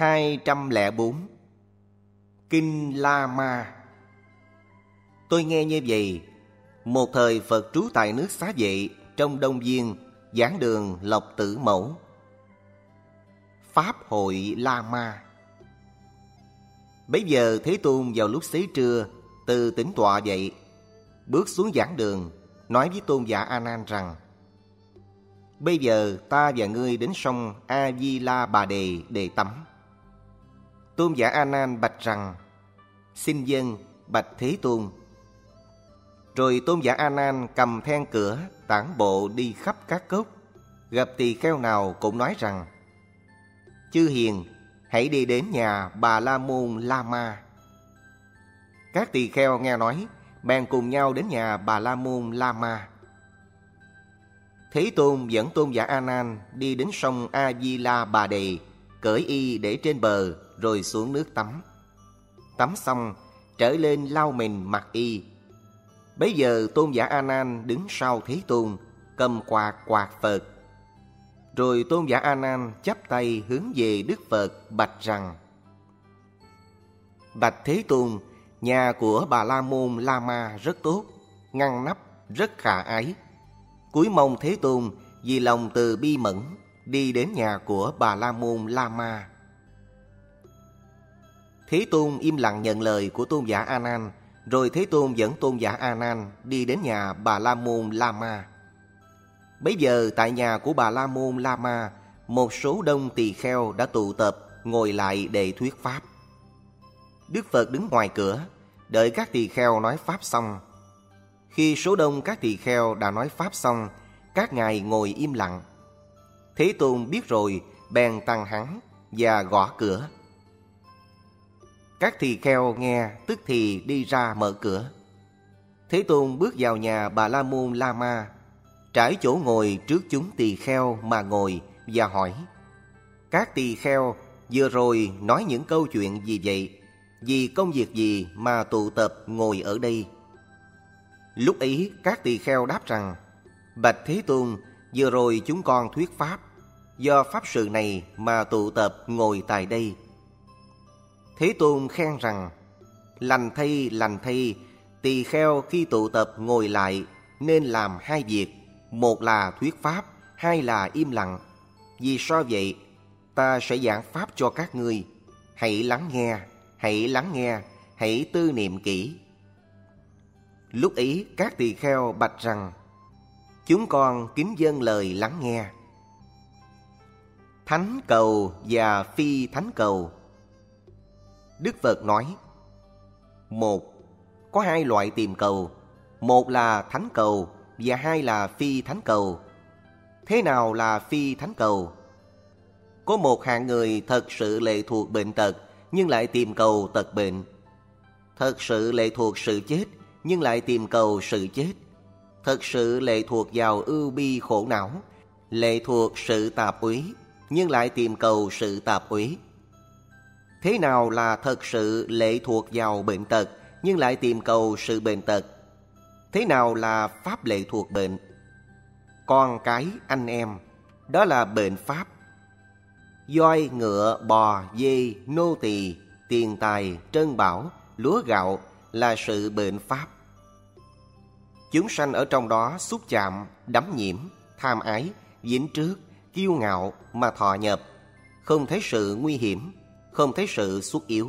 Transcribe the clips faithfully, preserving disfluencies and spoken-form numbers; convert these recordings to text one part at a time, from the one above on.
hai trăm lẻ bốn. Kinh La Ma. Tôi nghe như vậy, một thời Phật trú tại nước Xá Vệ trong Đông Viên, giảng đường Lộc Tử Mẫu. Pháp hội La Ma. Bấy giờ Thế Tôn vào lúc xế trưa từ tĩnh tọa dậy, bước xuống giảng đường, nói với tôn giả A Nan rằng: bây giờ ta và ngươi đến sông A Di La Bà Đề để tắm. Tôn giả A Nan bạch rằng: xin vâng, bạch Thế Tôn. Rồi tôn giả A Nan cầm then cửa tản bộ đi khắp các cốc, gặp tỳ kheo nào cũng nói rằng: chư hiền, hãy đi đến nhà Bà La Môn La Ma. Các tỳ kheo nghe nói, bèn cùng nhau đến nhà Bà La Môn La Ma. Thế Tôn dẫn tôn giả A Nan đi đến sông A Di La Bà Đề, cởi y để trên bờ, rồi xuống nước tắm. Tắm xong, trở lên lau mình mặc y. Bấy giờ tôn giả A Nan đứng sau Thế Tôn, cầm quạt quạt Phật. Rồi tôn giả A Nan chắp tay hướng về Đức Phật bạch rằng: bạch Thế Tôn, nhà của Bà La Môn La Ma rất tốt, ngăn nắp, rất khả ái. Cúi mong Thế Tôn vì lòng từ bi mẫn đi đến nhà của Bà La Môn La Ma. Thế Tôn im lặng nhận lời của tôn giả A Nan. Rồi Thế Tôn dẫn tôn giả A Nan đi đến nhà Bà La Môn La Ma. Bấy giờ tại nhà của Bà La Môn La Ma, một số đông tỳ kheo đã tụ tập ngồi lại để thuyết pháp. Đức Phật đứng ngoài cửa, đợi các tỳ kheo nói pháp xong. Khi số đông các tỳ kheo đã nói pháp xong, các ngài ngồi im lặng. Thế Tôn biết rồi, bèn tăng hắn và gõ cửa. Các tỳ kheo nghe tức thì đi ra mở cửa. Thế Tôn bước vào nhà Bà La Môn La Ma, trải chỗ ngồi trước chúng tỳ kheo mà ngồi và hỏi: các tỳ kheo vừa rồi nói những câu chuyện gì vậy? Vì công việc gì mà tụ tập ngồi ở đây? Lúc ấy các tỳ kheo đáp rằng: bạch Thế Tôn, vừa rồi chúng con thuyết pháp, do pháp sự này mà tụ tập ngồi tại đây. Thế Tôn khen rằng: lành thay, lành thay, tỳ kheo khi tụ tập ngồi lại nên làm hai việc, một là thuyết pháp, hai là im lặng. Vì sao vậy? Ta sẽ giảng pháp cho các ngươi. Hãy lắng nghe, hãy lắng nghe, hãy tư niệm kỹ. Lúc ấy các tỳ kheo bạch rằng: chúng con kính vâng lời lắng nghe. Thánh cầu và phi thánh cầu. Đức Phật nói: một, có hai loại tìm cầu, một là thánh cầu và hai là phi thánh cầu. Thế nào là phi thánh cầu? Có một hạng người thật sự lệ thuộc bệnh tật nhưng lại tìm cầu tật bệnh, thật sự lệ thuộc sự chết nhưng lại tìm cầu sự chết, thật sự lệ thuộc vào ưu bi khổ não, lệ thuộc sự tạp úy nhưng lại tìm cầu sự tạp úy. Thế nào là thật sự lệ thuộc vào bệnh tật nhưng lại tìm cầu sự bệnh tật? Thế nào là pháp lệ thuộc bệnh? Con cái, anh em, đó là bệnh pháp. Voi, ngựa, bò, dê, nô tỳ, tiền tài, trân bảo, lúa gạo là sự bệnh pháp. Chúng sanh ở trong đó xúc chạm, đắm nhiễm, tham ái, dính trước, kiêu ngạo mà thọ nhập, không thấy sự nguy hiểm, không thấy sự xuất yếu.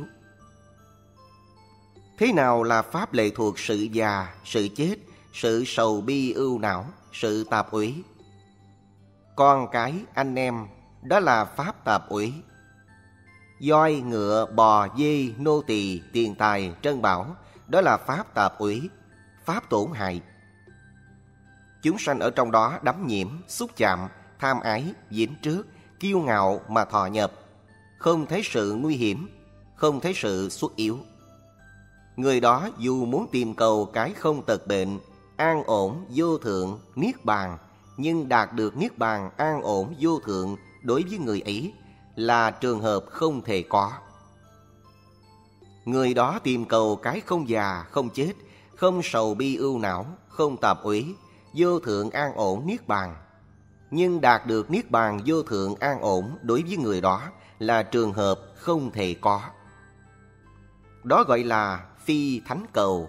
Thế nào là pháp lệ thuộc sự già, sự chết, sự sầu bi ưu não, sự tạp úy? Con cái, anh em, đó là pháp tạp úy. Voi, ngựa, bò, dê, nô tỳ, tiền tài, trân bảo, đó là pháp tạp úy, pháp tổn hại. Chúng sanh ở trong đó đắm nhiễm, xúc chạm, tham ái, dính trước, kiêu ngạo mà thọ nhập, không thấy sự nguy hiểm, không thấy sự xuất yếu. Người đó dù muốn tìm cầu cái không tật bệnh, an ổn, vô thượng, niết bàn, nhưng đạt được niết bàn an ổn, vô thượng đối với người ấy là trường hợp không thể có. Người đó tìm cầu cái không già, không chết, không sầu bi ưu não, không tạp úy, vô thượng an ổn niết bàn. Nhưng đạt được niết bàn vô thượng an ổn đối với người đó là trường hợp không thể có. Đó gọi là phi thánh cầu.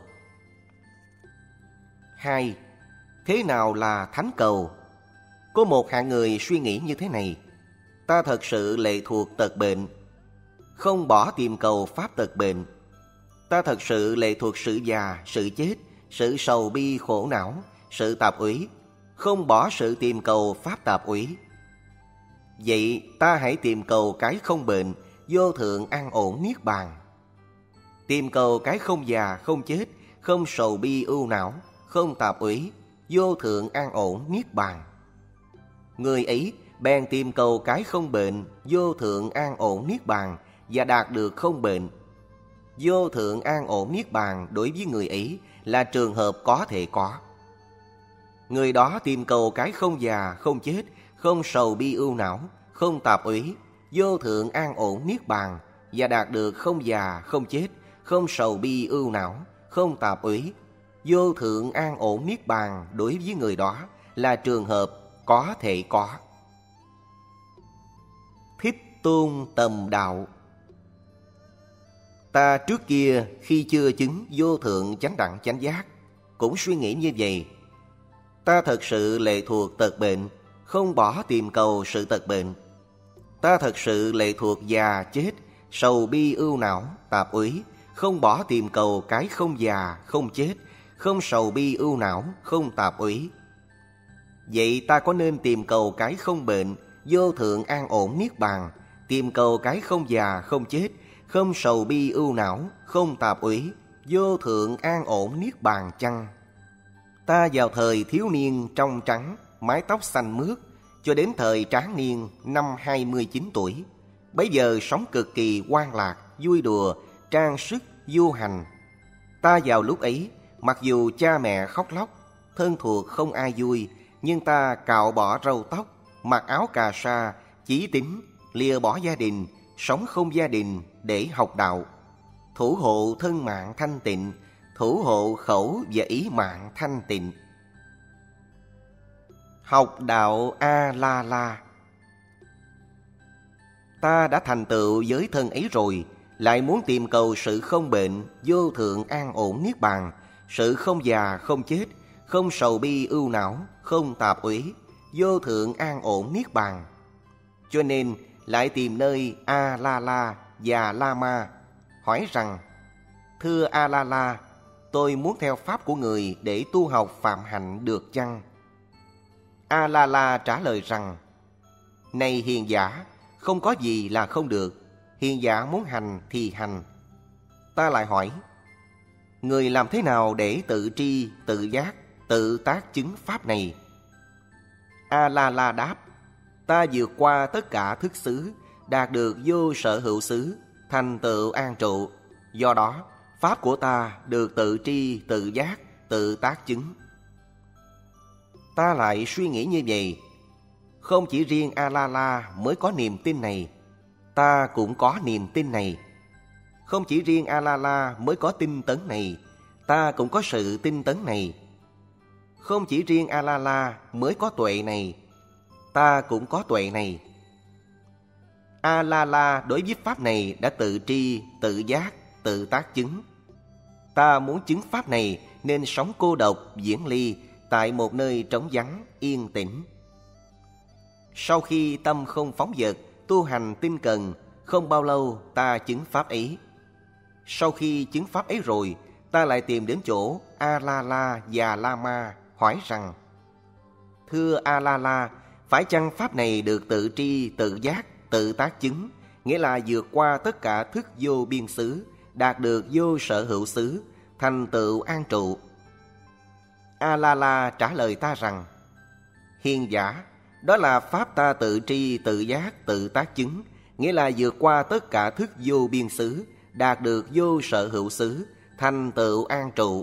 Hai. Thế nào là thánh cầu? Có một hạng người suy nghĩ như thế này: ta thật sự lệ thuộc tật bệnh, không bỏ tìm cầu pháp tật bệnh. Ta thật sự lệ thuộc sự già, sự chết, sự sầu bi khổ não, sự tạp úy, không bỏ sự tìm cầu pháp tạp úy. Vậy ta hãy tìm cầu cái không bệnh, vô thượng an ổn niết bàn. Tìm cầu cái không già, không chết, không sầu bi ưu não, không tạp úy, vô thượng an ổn niết bàn. Người ấy bèn tìm cầu cái không bệnh, vô thượng an ổn niết bàn, và đạt được không bệnh. Vô thượng an ổn niết bàn đối với người ấy là trường hợp có thể có. Người đó tìm cầu cái không già, không chết, không sầu bi ưu não, không tạp úy, vô thượng an ổn niết bàn, và đạt được không già, không chết, không sầu bi ưu não, không tạp úy, vô thượng an ổn niết bàn đối với người đó là trường hợp có thể có. Thích tôn tầm đạo. Ta trước kia khi chưa chứng vô thượng chánh đẳng chánh giác cũng suy nghĩ như vậy. Ta thật sự lệ thuộc tật bệnh, không bỏ tìm cầu sự tật bệnh. Ta thật sự lệ thuộc già chết, sầu bi ưu não, tạp úy, không bỏ tìm cầu cái không già, không chết, không sầu bi ưu não, không tạp úy. Vậy ta có nên tìm cầu cái không bệnh, vô thượng an ổn niết bàn, tìm cầu cái không già, không chết, không sầu bi ưu não, không tạp úy, vô thượng an ổn niết bàn chăng? Ta vào thời thiếu niên trong trắng, mái tóc xanh mướt, cho đến thời tráng niên năm hai mươi chín tuổi, bấy giờ sống cực kỳ hoan lạc, vui đùa, trang sức, du hành. Ta vào lúc ấy, mặc dù cha mẹ khóc lóc, thân thuộc không ai vui, nhưng ta cạo bỏ râu tóc, mặc áo cà sa, chí tín, lìa bỏ gia đình, sống không gia đình để học đạo, thủ hộ thân mạng thanh tịnh, thủ hộ khẩu và ý mạng thanh tịnh. Học đạo A-la-la. Ta đã thành tựu giới thân ấy rồi, lại muốn tìm cầu sự không bệnh, vô thượng an ổn niết bàn, sự không già, không chết, không sầu bi ưu não, không tạp úy, vô thượng an ổn niết bàn. Cho nên lại tìm nơi A-la-la và La-ma, hỏi rằng: thưa A-la-la, tôi muốn theo pháp của người để tu học phạm hạnh được chăng? A-la-la trả lời rằng: này hiền giả, không có gì là không được. Hiền giả muốn hành thì hành. Ta lại hỏi: người làm thế nào để tự tri, tự giác, tự tác chứng pháp này? A-la-la đáp: ta vượt qua tất cả thức xứ, đạt được vô sở hữu xứ, thành tựu an trụ. Do đó, pháp của ta được tự tri, tự giác, tự tác chứng. Ta lại suy nghĩ như vậy: không chỉ riêng A-la-la mới có niềm tin này, ta cũng có niềm tin này. Không chỉ riêng A-la-la mới có tinh tấn này, ta cũng có sự tinh tấn này. Không chỉ riêng A-la-la mới có tuệ này, ta cũng có tuệ này. A-la-la đối với pháp này đã tự tri, tự giác, tự tác chứng. Ta muốn chứng pháp này nên sống cô độc, viễn ly, tại một nơi trống vắng, yên tĩnh. Sau khi tâm không phóng dật, tu hành tinh cần, không bao lâu ta chứng pháp ấy. Sau khi chứng pháp ấy rồi, ta lại tìm đến chỗ A-la-la và La-ma, hỏi rằng: thưa A-la-la, phải chăng pháp này được tự tri, tự giác, tự tác chứng, nghĩa là vượt qua tất cả thức vô biên xứ, đạt được vô sở hữu xứ, thành tựu an trụ? A-la-la trả lời ta rằng: hiền giả, đó là pháp ta tự tri, tự giác, tự tác chứng, nghĩa là vượt qua tất cả thức vô biên xứ, đạt được vô sở hữu xứ, thành tựu an trụ.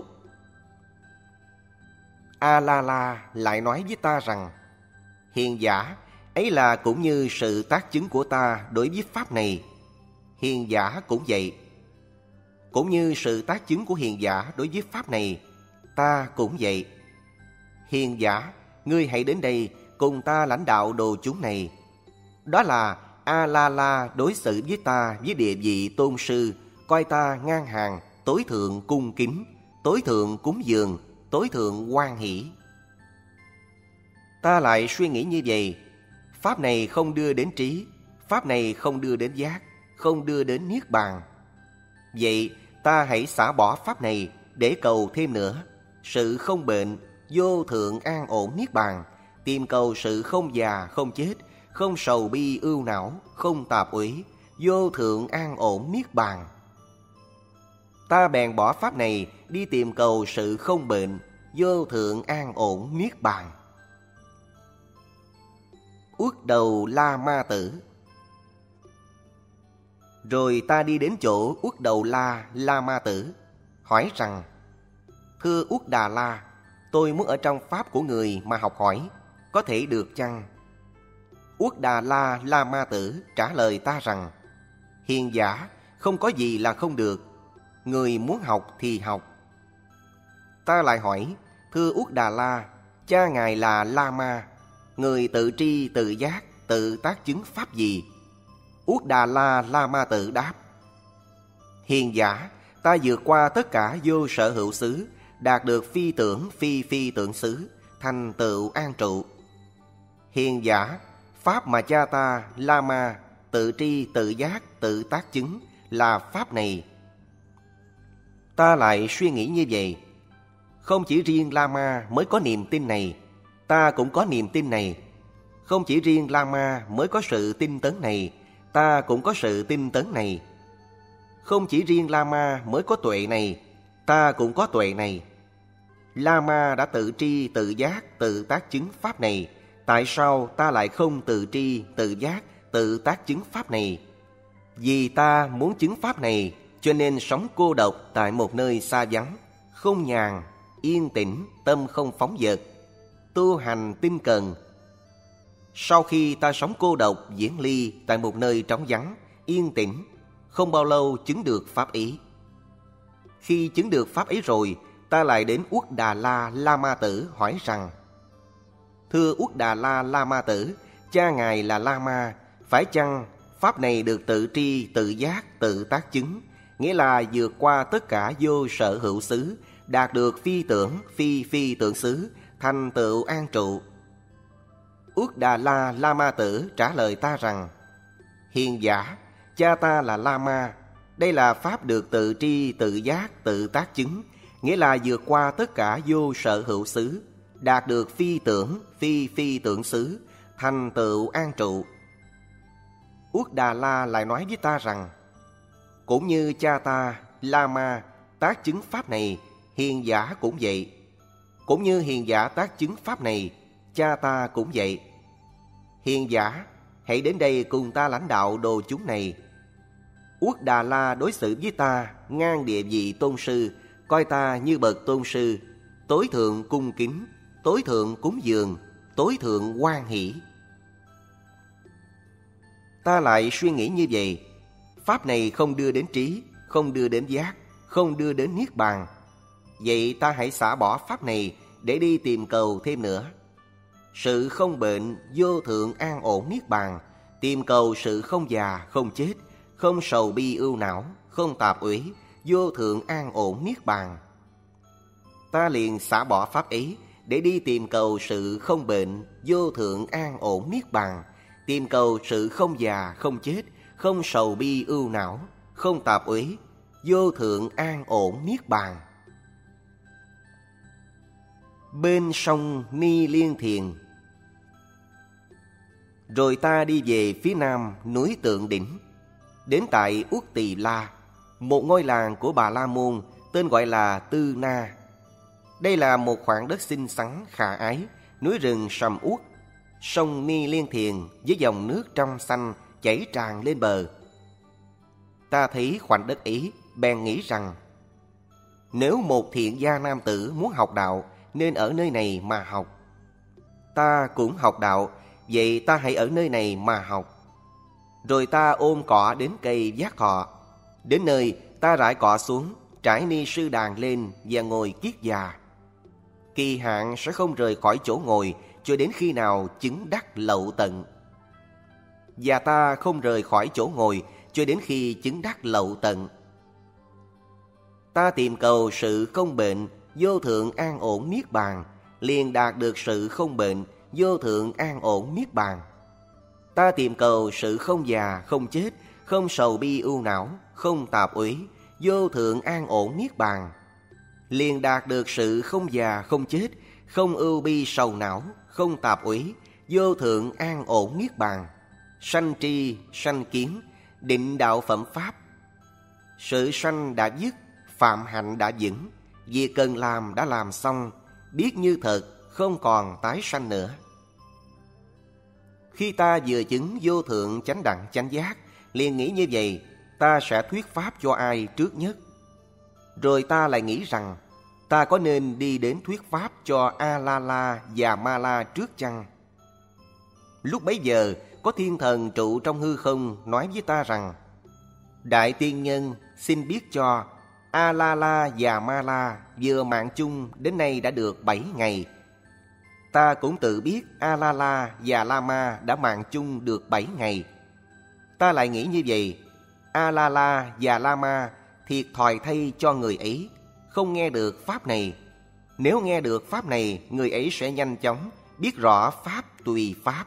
A-la-la lại nói với ta rằng: hiền giả, ấy là cũng như sự tác chứng của ta đối với pháp này. Hiền giả cũng vậy. Cũng như sự tác chứng của hiền giả đối với pháp này, ta cũng vậy. Hiền giả, ngươi hãy đến đây cùng ta lãnh đạo đồ chúng này. Đó là A-la-la đối xử với ta với địa vị tôn sư, coi ta ngang hàng, tối thượng cung kính, tối thượng cúng dường, tối thượng hoan hỷ. Ta lại suy nghĩ như vậy, pháp này không đưa đến trí, pháp này không đưa đến giác, không đưa đến niết bàn. Vậy ta hãy xả bỏ pháp này để cầu thêm nữa, sự không bệnh, vô thượng an ổn niết bàn, tìm cầu sự không già không chết, không sầu bi ưu não, không tạp uế, vô thượng an ổn niết bàn. Ta bèn bỏ pháp này đi tìm cầu sự không bệnh, vô thượng an ổn niết bàn. Uất Đầu La Ma Tử. Rồi ta đi đến chỗ Uất Đầu La La Ma Tử, hỏi rằng: Thưa Uất Đà La, tôi muốn ở trong pháp của người mà học hỏi, có thể được chăng? Uất Đà La La Ma Tử trả lời ta rằng: Hiền giả, không có gì là không được, người muốn học thì học. Ta lại hỏi: Thưa Uất Đà La, cha ngài là La Ma, người tự tri tự giác tự tác chứng pháp gì? Uất Đà La La Ma Tử đáp: Hiền giả, ta vượt qua tất cả vô sở hữu xứ, đạt được phi tưởng phi phi tưởng xứ, thành tựu an trụ. Hiền giả, pháp mà cha ta La Ma tự tri tự giác tự tác chứng là pháp này. Ta lại suy nghĩ như vậy, không chỉ riêng La Ma mới có niềm tin này, ta cũng có niềm tin này. Không chỉ riêng La Ma mới có sự tinh tấn này, ta cũng có sự tinh tấn này. Không chỉ riêng La Ma mới có tuệ này, ta cũng có tuệ này. La Ma đã tự tri tự giác tự tác chứng pháp này, tại sao ta lại không tự tri tự giác tự tác chứng pháp này? Vì ta muốn chứng pháp này, cho nên sống cô độc tại một nơi xa vắng, không nhàn, yên tĩnh, tâm không phóng dật, tu hành tinh cần. Sau khi ta sống cô độc diễn ly tại một nơi trống vắng, yên tĩnh, không bao lâu chứng được pháp ý. Khi chứng được pháp ý rồi, ta lại đến Uất Đà La La Ma Tử hỏi rằng: Thưa Uất Đà La La Ma Tử, cha ngài là La Ma, phải chăng pháp này được tự tri tự giác tự tác chứng, nghĩa là vượt qua tất cả vô sở hữu xứ, đạt được phi tưởng phi phi tưởng xứ, thành tựu an trụ? Uất Đà La La Ma Tử trả lời ta rằng: Hiền giả, cha ta là La Ma, đây là pháp được tự tri tự giác tự tác chứng, nghĩa là vượt qua tất cả vô sở hữu xứ, đạt được phi tưởng phi phi tưởng xứ, thành tựu an trụ. Uất Đà La lại nói với ta rằng: Cũng như cha ta La Ma tác chứng pháp này, hiền giả cũng vậy. Cũng như hiền giả tác chứng pháp này, cha ta cũng vậy. Hiền giả, hãy đến đây cùng ta lãnh đạo đồ chúng này. Uất Đà La đối xử với ta ngang địa vị tôn sư, coi ta như bậc tôn sư, tối thượng cung kính, tối thượng cúng dường, tối thượng hoan hỷ. Ta lại suy nghĩ như vậy, pháp này không đưa đến trí, không đưa đến giác, không đưa đến niết bàn. Vậy ta hãy xả bỏ pháp này để đi tìm cầu thêm nữa. Sự không bệnh, vô thượng an ổn niết bàn, tìm cầu sự không già, không chết, không sầu bi ưu não, không tạp uế, vô thượng an ổn niết bàn. Ta liền xả bỏ pháp ấy để đi tìm cầu sự không bệnh, vô thượng an ổn niết bàn, tìm cầu sự không già, không chết, không sầu bi ưu não, không tạp uế, vô thượng an ổn niết bàn. Bên sông Ni Liên Thiền. Rồi ta đi về phía nam núi Tượng Đỉnh, đến tại Uất Tỳ La, một ngôi làng của Bà La Môn tên gọi là Tư Na. Đây là một khoảng đất xinh xắn khả ái, núi rừng sầm uất, sông Ni Liên Thiền với dòng nước trong xanh chảy tràn lên bờ. Ta thấy khoảnh đất ấy, bèn nghĩ rằng: Nếu một thiện gia nam tử muốn học đạo, nên ở nơi này mà học. Ta cũng học đạo, vậy ta hãy ở nơi này mà học. Rồi ta ôm cỏ đến cây Giác Thọ. Đến nơi, ta rải cỏ xuống, trải ni sư đàn lên và ngồi kiết già. Kỳ hạn sẽ không rời khỏi chỗ ngồi cho đến khi nào chứng đắc lậu tận. và ta không rời khỏi chỗ ngồi cho đến khi chứng đắc lậu tận. Ta tìm cầu sự không bệnh, vô thượng an ổn niết bàn, liền đạt được sự không bệnh, vô thượng an ổn niết bàn. Ta tìm cầu sự không già, không chết, không sầu bi ưu não, không tạp uế, vô thượng an ổn niết bàn, liền đạt được sự không già, không chết, không ưu bi sầu não, không tạp uế, vô thượng an ổn niết bàn. Sanh tri, sanh kiến, định đạo phẩm pháp. Sự sanh đã dứt, phạm hạnh đã vững, việc cần làm đã làm xong, biết như thật, không còn tái sanh nữa. Khi ta vừa chứng vô thượng chánh đẳng chánh giác, liền nghĩ như vậy, ta sẽ thuyết pháp cho ai trước nhất. Rồi ta lại nghĩ rằng, ta có nên đi đến thuyết pháp cho A-la-la và Ma-la trước chăng? Lúc bấy giờ, có thiên thần trụ trong hư không nói với ta rằng, Đại tiên nhân, xin biết cho, A-la-la và Ma-la vừa mạng chung đến nay đã được bảy ngày. Ta cũng tự biết A-la-la và La-ma đã mạng chung được bảy ngày. Ta lại nghĩ như vậy, A-la-la và La-ma thiệt thòi thay cho người ấy, không nghe được pháp này. Nếu nghe được pháp này, người ấy sẽ nhanh chóng biết rõ pháp tùy pháp.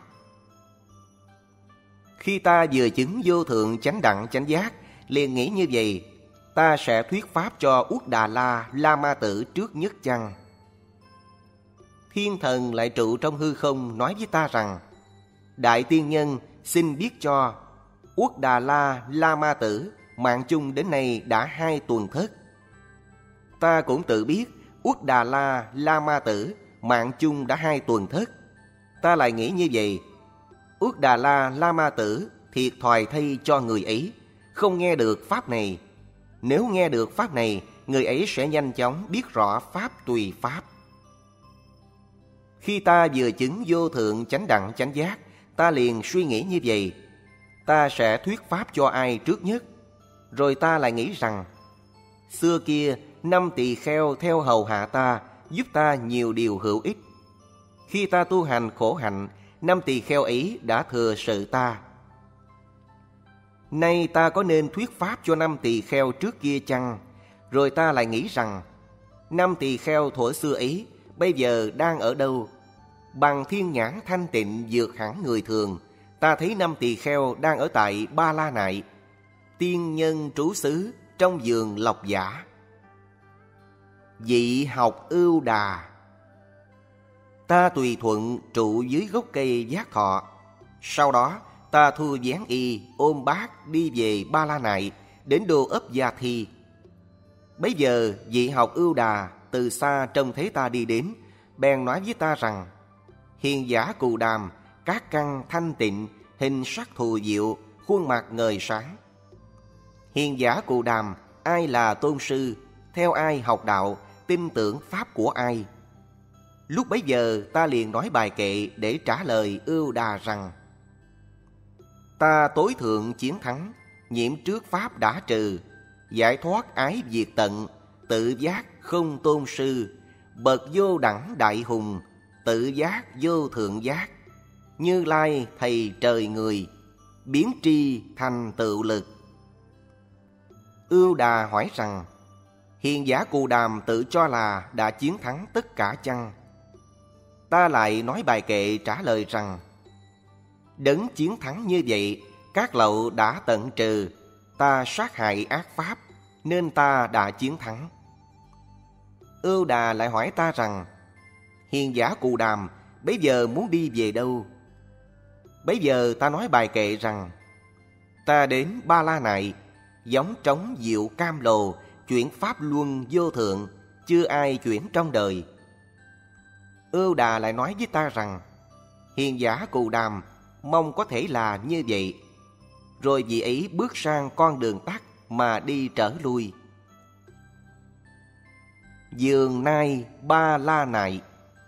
Khi ta vừa chứng vô thượng chánh đẳng chánh giác, liền nghĩ như vậy, ta sẽ thuyết pháp cho Uất Đà La La Ma Tử trước nhất chăng? Thiên thần lại trụ trong hư không nói với ta rằng, Đại tiên nhân, xin biết cho, Uất Đà La La Ma Tử mạng chung đến nay đã hai tuần thất. Ta cũng tự biết Uất Đà La La Ma Tử mạng chung đã hai tuần thất. Ta lại nghĩ như vậy, Uất Đà La La Ma Tử thiệt thòi thay cho người ấy, không nghe được pháp này. Nếu nghe được pháp này, người ấy sẽ nhanh chóng biết rõ pháp tùy pháp. Khi ta vừa chứng vô thượng chánh đẳng chánh giác, ta liền suy nghĩ như vậy, ta sẽ thuyết pháp cho ai trước nhất. Rồi ta lại nghĩ rằng, xưa kia năm tỳ kheo theo hầu hạ ta, giúp ta nhiều điều hữu ích. Khi ta tu hành khổ hạnh, năm tỳ kheo ấy đã thừa sự ta. Nay ta có nên thuyết pháp cho năm tỳ kheo trước kia chăng? Rồi ta lại nghĩ rằng, năm tỳ kheo thuở xưa ấy bây giờ đang ở đâu? Bằng thiên nhãn thanh tịnh vượt hẳn người thường, ta thấy năm tỳ kheo đang ở tại Ba La Nại, tiên nhân trú xứ trong vườn Lộc Giả. Dị học Ưu Đà. Ta tùy thuận trụ dưới gốc cây Giác Thọ. Sau đó ta thu gián y ôm bát đi về Ba La Nại, đến đô ấp Gia Thi. Bấy giờ Dị học Ưu Đà từ xa trông thấy ta đi đến, bèn nói với ta rằng, hiền giả Cù Đàm, các căn thanh tịnh, hình sắc thù diệu, khuôn mặt ngời sáng. Hiền giả Cù Đàm, ai là tôn sư, theo ai học đạo, tin tưởng pháp của ai? Lúc bấy giờ ta liền nói bài kệ để trả lời Ưu Đà rằng, ta tối thượng chiến thắng, nhiễm trước pháp đã trừ, giải thoát ái diệt tận, tự giác không tôn sư, bậc vô đẳng đại hùng, tự giác vô thượng giác, Như Lai thầy trời người, biến tri thành tựu lực. Ưu Đà hỏi rằng, hiền giả Cù Đàm tự cho là đã chiến thắng tất cả chăng? Ta lại nói bài kệ trả lời rằng, đấng chiến thắng như vậy, các lậu đã tận trừ, ta sát hại ác pháp, nên ta đã chiến thắng. Ưu Đà lại hỏi ta rằng, hiền giả Cù Đàm bấy giờ muốn đi về đâu? Bấy giờ ta nói bài kệ rằng, ta đến Ba La Nại, giống trống diệu cam lồ, chuyển pháp luân vô thượng, chưa ai chuyển trong đời. Ưu Đà lại nói với ta rằng, hiền giả Cù Đàm mong có thể là như vậy. Rồi vị ấy bước sang con đường tắt mà đi trở lui. Vườn Nai Ba La Nại.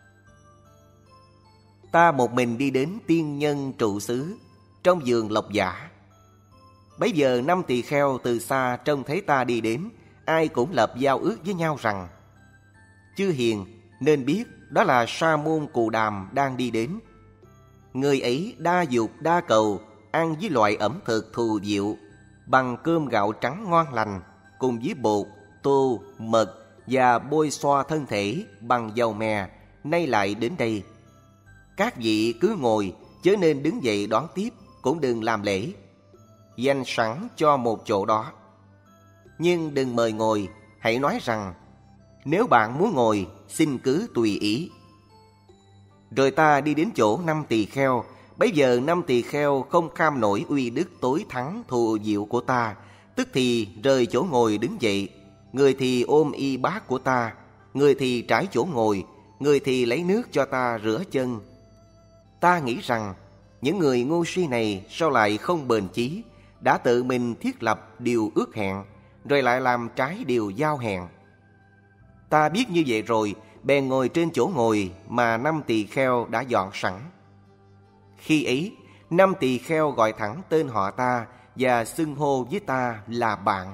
Ta một mình đi đến tiên nhân trụ xứ trong vườn Lộc Giả. Bấy giờ năm tỳ kheo từ xa trông thấy ta đi đến, ai cũng lập giao ước với nhau rằng, chư hiền nên biết đó là Sa môn Cù Đàm đang đi đến. Người ấy đa dục đa cầu, ăn với loại ẩm thực thù diệu, bằng cơm gạo trắng ngon lành, cùng với bột, tô, mật và bôi xoa thân thể bằng dầu mè, nay lại đến đây. Các vị cứ ngồi, chớ nên đứng dậy đón tiếp, cũng đừng làm lễ. Dành sẵn cho một chỗ đó. Nhưng đừng mời ngồi, hãy nói rằng, nếu bạn muốn ngồi, xin cứ tùy ý. Rồi ta đi đến chỗ năm tỳ kheo. Bấy giờ năm tỳ kheo không kham nổi uy đức tối thắng thù diệu của ta, tức thì rời chỗ ngồi đứng dậy. Người thì ôm y bát của ta, người thì trải chỗ ngồi, người thì lấy nước cho ta rửa chân. Ta nghĩ rằng, những người ngu si này sao lại không bền chí, đã tự mình thiết lập điều ước hẹn, rồi lại làm trái điều giao hẹn. Ta biết như vậy rồi, bèn ngồi trên chỗ ngồi mà năm tỳ kheo đã dọn sẵn. Khi ấy, năm tỳ kheo gọi thẳng tên họ ta và xưng hô với ta là bạn.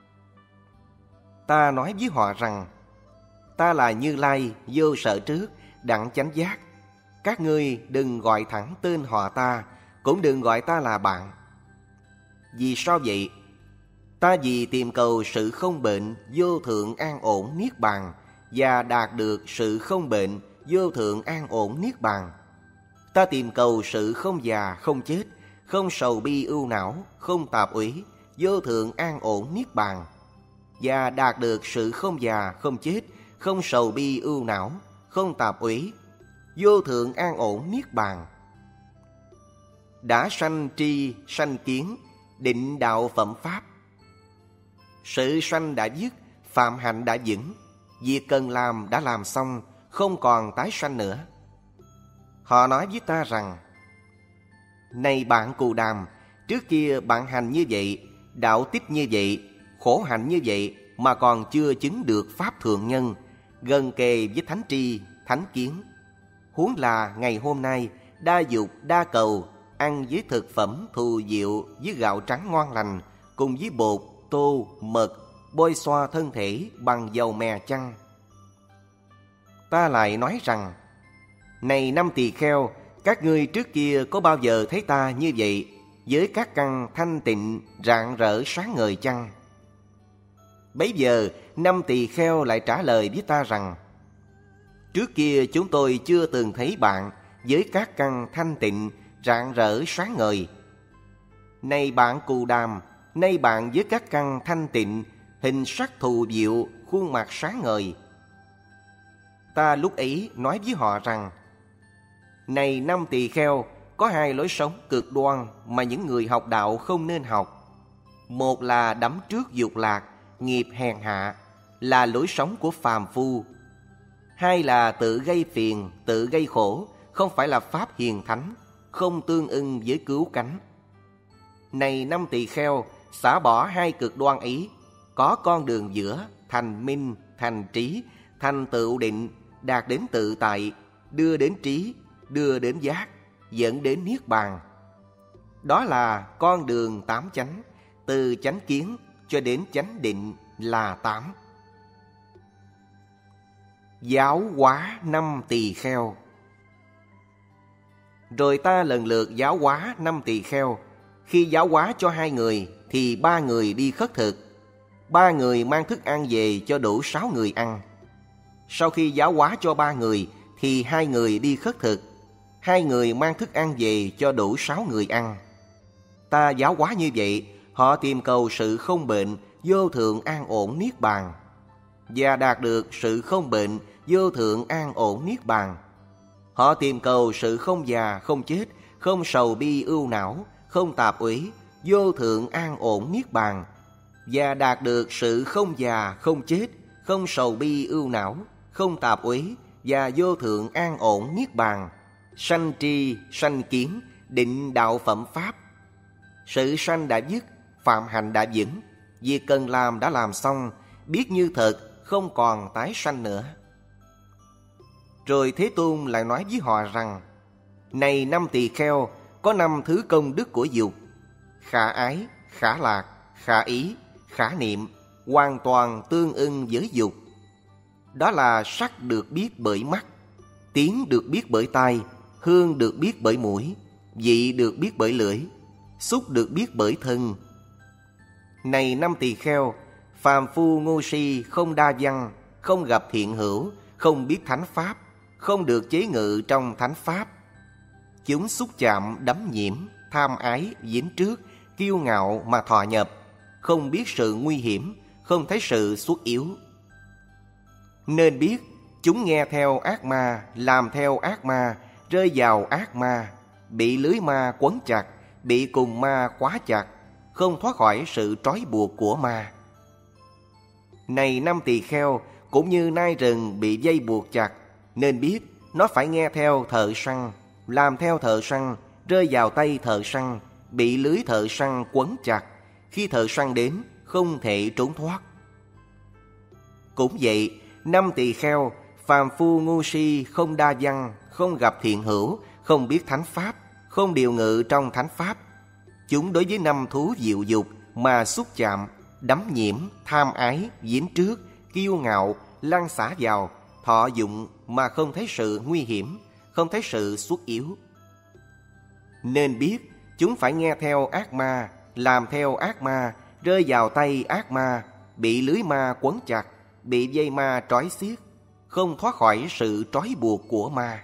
Ta nói với họ rằng, ta là Như Lai, vô sở trước, đặng chánh giác. Các ngươi đừng gọi thẳng tên họ ta, cũng đừng gọi ta là bạn. Vì sao vậy? Ta vì tìm cầu sự không bệnh, vô thượng an ổn niết bàn, và đạt được sự không bệnh, vô thượng an ổn niết bàn. Ta tìm cầu sự không già, không chết, không sầu bi ưu não, không tạp úy, vô thượng an ổn niết bàn, và đạt được sự không già, không chết, không sầu bi ưu não, không tạp úy, vô thượng an ổn niết bàn. Đã sanh tri, sanh kiến, định đạo phẩm pháp. Sự sanh đã dứt, phạm hạnh đã vững, việc cần làm đã làm xong, không còn tái sanh nữa. Họ nói với ta rằng, này bạn Cù Đàm, trước kia bạn hành như vậy, đạo tích như vậy, khổ hạnh như vậy, mà còn chưa chứng được pháp thượng nhân, gần kề với thánh tri, thánh kiến. Huống là ngày hôm nay, đa dục, đa cầu, ăn với thực phẩm thù diệu, với gạo trắng ngon lành, cùng với bột, tô, mật, bôi xoa thân thể bằng dầu mè chăng. Ta lại nói rằng, này năm tỳ kheo, các ngươi trước kia có bao giờ thấy ta như vậy, với các căn thanh tịnh, rạng rỡ sáng ngời chăng? Bấy giờ năm tỳ kheo lại trả lời với ta rằng, trước kia chúng tôi chưa từng thấy bạn với các căn thanh tịnh, rạng rỡ sáng ngời. Này bạn Cù Đàm, nay bạn với các căn thanh tịnh, hình sắc thù diệu, khuôn mặt sáng ngời. Ta lúc ấy nói với họ rằng, này năm tỳ kheo, có hai lối sống cực đoan mà những người học đạo không nên học. Một là đắm trước dục lạc, nghiệp hèn hạ, là lối sống của phàm phu. Hai là tự gây phiền, tự gây khổ, không phải là pháp hiền thánh, không tương ưng với cứu cánh. Này năm tỳ kheo, xả bỏ hai cực đoan ấy, có con đường giữa, thành minh, thành trí, thành tựu định, đạt đến tự tại, đưa đến trí, đưa đến giác, dẫn đến niết bàn. Đó là con đường tám chánh, từ chánh kiến cho đến chánh định là tám. Giáo hóa năm tỳ kheo. Rồi ta lần lượt giáo hóa năm tỳ kheo. Khi giáo hóa cho hai người thì ba người đi khất thực, ba người mang thức ăn về cho đủ sáu người ăn. Sau khi giáo hóa cho ba người thì hai người đi khất thực, hai người mang thức ăn về cho đủ sáu người ăn. Ta giáo hóa như vậy, họ tìm cầu sự không bệnh, vô thượng an ổn niết bàn, và đạt được sự không bệnh, vô thượng an ổn niết bàn. Họ tìm cầu sự không già, không chết, không sầu bi ưu não, không tạp úy, vô thượng an ổn niết bàn, và đạt được sự không già, không chết, không sầu bi ưu não, không tạp úy, và vô thượng an ổn niết bàn. Sanh tri, sanh kiến, định đạo phẩm pháp. Sự sanh đã dứt, phạm hạnh đã vững, việc cần làm đã làm xong, biết như thật, không còn tái sanh nữa. Rồi Thế Tôn lại nói với họ rằng, này năm tỳ kheo, có năm thứ công đức của dục: khả ái, khả lạc, khả ý, khả niệm, hoàn toàn tương ưng với dục. Đó là sắc được biết bởi mắt, tiếng được biết bởi tai, hương được biết bởi mũi, vị được biết bởi lưỡi, xúc được biết bởi thân. Này năm tỳ kheo, phàm phu ngu si không đa văn, không gặp thiện hữu, không biết thánh pháp, không được chế ngự trong thánh pháp. Chúng xúc chạm đắm nhiễm, tham ái dính trước, kiêu ngạo mà thọ nhập, không biết sự nguy hiểm, không thấy sự suất yếu. Nên biết chúng nghe theo ác ma, làm theo ác ma, rơi vào ác ma, bị lưới ma quấn chặt, bị cùng ma khóa chặt, không thoát khỏi sự trói buộc của ma. Này năm tỳ kheo, cũng như nai rừng bị dây buộc chặt, nên biết nó phải nghe theo thợ săn, làm theo thợ săn, rơi vào tay thợ săn, bị lưới thợ săn quấn chặt, khi thợ săn đến không thể trốn thoát. Cũng vậy, năm tỳ kheo, phàm phu ngu si không đa văn, không gặp thiện hữu, không biết thánh pháp, không điều ngự trong thánh pháp. Chúng đối với năm thú diệu dục mà xúc chạm, đắm nhiễm, tham ái, dính trước, kiêu ngạo, lăn xả vào, thọ dụng mà không thấy sự nguy hiểm, không thấy sự suất yếu. Nên biết chúng phải nghe theo ác ma, làm theo ác ma, rơi vào tay ác ma, bị lưới ma quấn chặt, bị dây ma trói xiết, không thoát khỏi sự trói buộc của ma.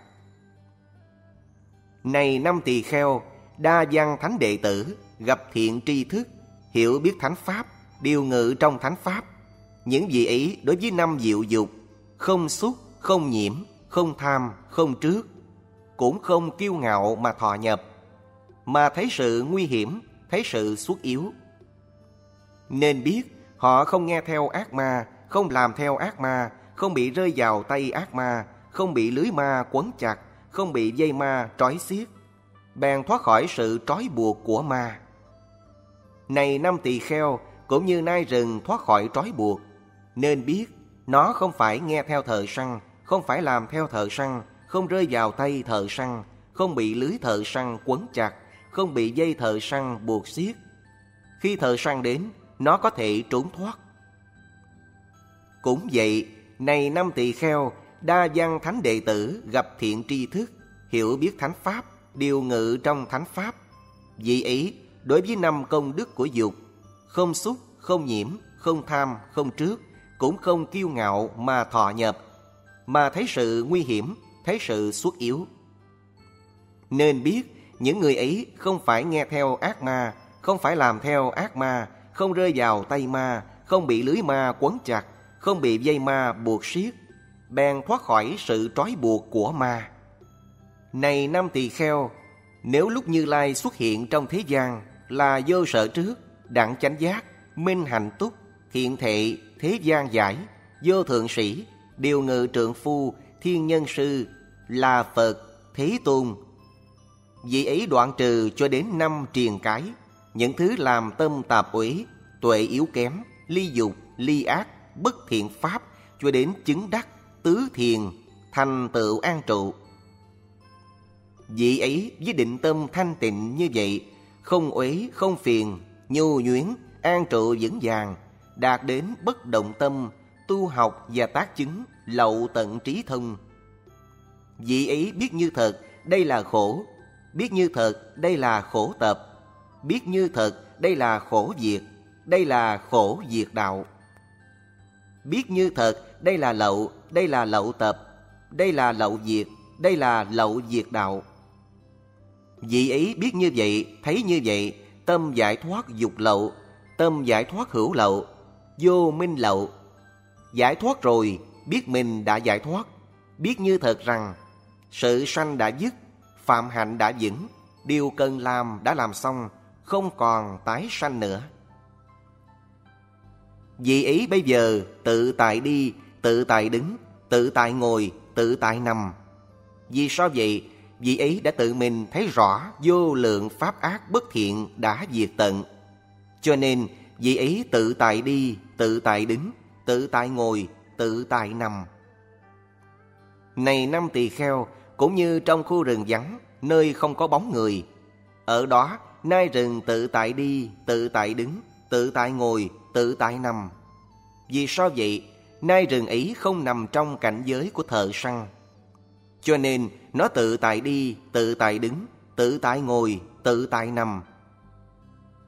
Này năm tỳ kheo, đa văn thánh đệ tử, gặp thiện tri thức, hiểu biết thánh pháp, điều ngự trong thánh pháp. Những vị ấy đối với năm diệu dục, không xúc, không nhiễm, không tham, không trước, cũng không kiêu ngạo mà thọ nhập, mà thấy sự nguy hiểm, thấy sự suất yếu. Nên biết họ không nghe theo ác ma, không làm theo ác ma, không bị rơi vào tay ác ma, không bị lưới ma quấn chặt, không bị dây ma trói xiết, bèn thoát khỏi sự trói buộc của ma. Này năm tỳ kheo, cũng như nai rừng thoát khỏi trói buộc, nên biết nó không phải nghe theo thợ săn, không phải làm theo thợ săn, không rơi vào tay thợ săn, không bị lưới thợ săn quấn chặt, không bị dây thợ săn buộc xiết. Khi thợ săn đến, nó có thể trốn thoát. Cũng vậy, này năm tỳ kheo, đa văn thánh đệ tử gặp thiện tri thức, hiểu biết thánh pháp, điều ngự trong thánh pháp. Vì ấy, đối với năm công đức của dục, không xúc, không nhiễm, không tham, không trước, cũng không kiêu ngạo mà thọ nhập, mà thấy sự nguy hiểm, thấy sự suất yếu. Nên biết những người ấy không phải nghe theo ác ma, không phải làm theo ác ma, không rơi vào tay ma, không bị lưới ma quấn chặt, không bị dây ma buộc xiết, bèn thoát khỏi sự trói buộc của ma. Này năm tỳ kheo, nếu lúc Như Lai xuất hiện trong thế gian là vô sở trước, đẳng chánh giác, minh hạnh túc, thiện thệ, thế gian giải, vô thượng sĩ, điều ngự trượng phu, thiên nhân sư, là Phật, Thế Tôn, vị ấy đoạn trừ cho đến năm triền cái, những thứ làm tâm tạp uế, tuệ yếu kém, ly dục, ly ác, bất thiện pháp, cho đến chứng đắc, tứ thiền, thành tựu an trụ. Vị ấy với định tâm thanh tịnh như vậy, không uế, không phiền, nhu nhuyến, an trụ vững vàng, đạt đến bất động tâm, tu học và tác chứng, lậu tận trí thông. Vị ấy biết như thật, đây là khổ, biết như thật, đây là khổ tập, biết như thật, đây là khổ diệt, đây là khổ diệt đạo. Biết như thật, đây là lậu, đây là lậu tập, đây là lậu diệt, đây là lậu diệt đạo. Vị ấy biết như vậy, thấy như vậy, tâm giải thoát dục lậu, tâm giải thoát hữu lậu, vô minh lậu. Giải thoát rồi, biết mình đã giải thoát, biết như thật rằng sự sanh đã dứt, phạm hạnh đã vững, điều cần làm đã làm xong, không còn tái sanh nữa. Vị ấy bây giờ tự tại đi, tự tại đứng, tự tại ngồi, tự tại nằm. Vì sao vậy? Vị ấy đã tự mình thấy rõ vô lượng pháp ác bất thiện đã diệt tận. Cho nên vị ấy tự tại đi, tự tại đứng, tự tại ngồi, tự tại nằm. Này năm tỳ kheo, cũng như trong khu rừng vắng, nơi không có bóng người, ở đó nai rừng tự tại đi, tự tại đứng, tự tại ngồi, tự tại nằm. Vì sao vậy? Nai rừng ấy không nằm trong cảnh giới của thợ săn, cho nên nó tự tại đi, tự tại đứng, tự tại ngồi, tự tại nằm.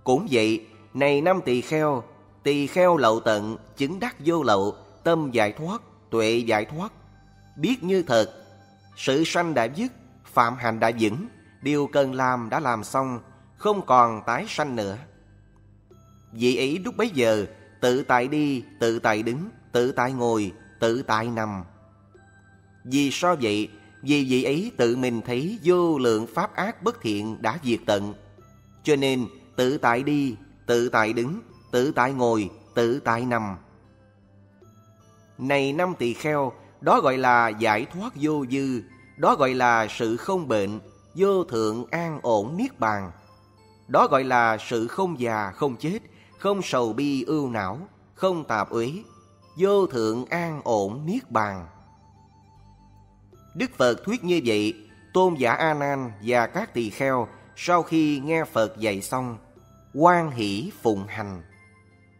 Cũng vậy, này năm tỳ kheo, tỳ kheo lậu tận, chứng đắc vô lậu, tâm giải thoát, tuệ giải thoát, biết như thật, sự sanh đã dứt, phạm hạnh đã vững, điều cần làm đã làm xong, không còn tái sanh nữa. Vị ấy lúc bấy giờ tự tại đi, tự tại đứng, tự tại ngồi, tự tại nằm. Vì sao vậy? Vì vị ấy tự mình thấy vô lượng pháp ác bất thiện đã diệt tận, cho nên tự tại đi, tự tại đứng, tự tại ngồi, tự tại nằm. Này năm tỳ kheo, đó gọi là giải thoát vô dư, đó gọi là sự không bệnh, vô thượng an ổn niết bàn. Đó gọi là sự không già, không chết, không sầu bi ưu não, không tạp uế, vô thượng an ổn niết bàn. Đức Phật thuyết như vậy, tôn giả A Nan và các tỳ kheo sau khi nghe Phật dạy xong, hoan hỷ phụng hành.